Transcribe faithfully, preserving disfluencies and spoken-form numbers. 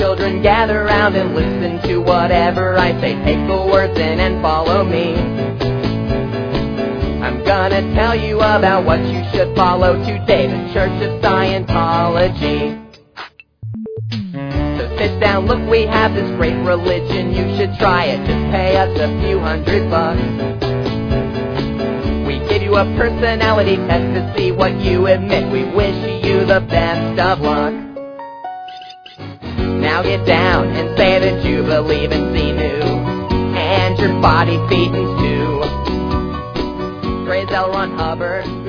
children, gather round and listen to whatever I say. Take the words in and follow me. I'm gonna tell you about what you should follow today, the Church of Scientology. So sit down, look, we have this great religion, you should try it, just pay us a few hundred bucks. We give you a personality test to see what you admit, we wish you the best of luck. Now get down and say that you believe in Xenu, and your body feeding's too. Praise L. Ron Hubbard.